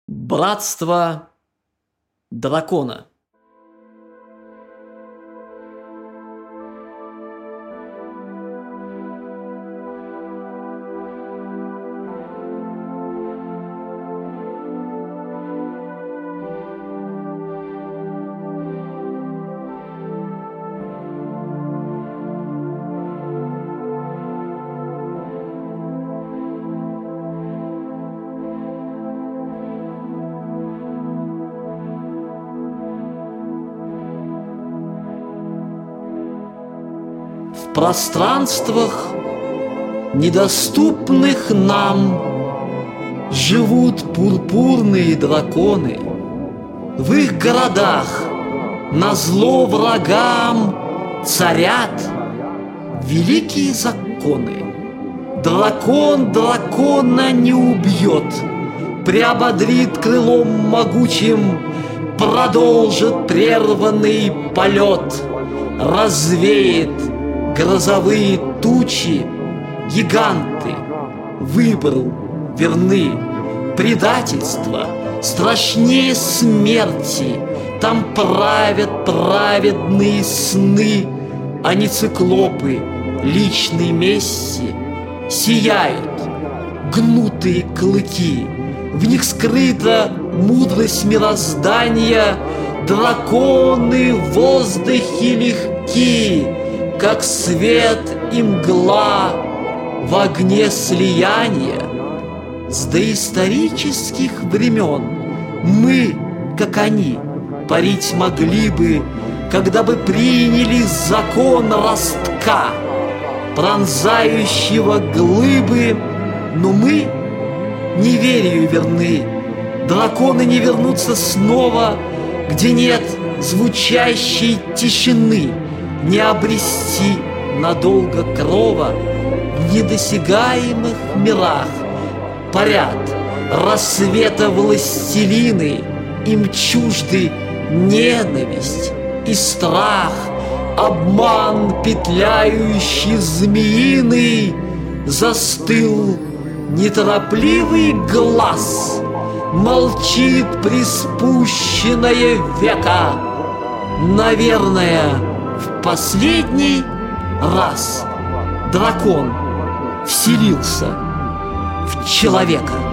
Братство дракона. В пространствах, недоступных нам, живут пурпурные драконы. В их городах назло врагам царят великие законы. Дракон дракона не убьет, приободрит крылом могучим, продолжит прерванный полет, развеет грозовые тучи. Гиганты выбору верны, предательство страшнее смерти. Там правят праведные сны, а не циклопы личной мести. Сияют гнутые клыки, в них скрыта мудрость мироздания. Драконы в воздухе легки, как свет и мгла в огне слияния. С доисторических времен мы, как они, парить могли бы, когда бы приняли закон ростка, пронзающего глыбы. Но мы неверию верны. Драконы не вернутся снова, где нет звучащей тишины. Не обрести надолго крова в недосягаемых мирах. Парят рассвета властелины, им чужды ненависть и страх. Обман петляющий змеиный, застыл неторопливый глаз, молчит приспущенное века. Наверное, в последний раз дракон вселился в человека.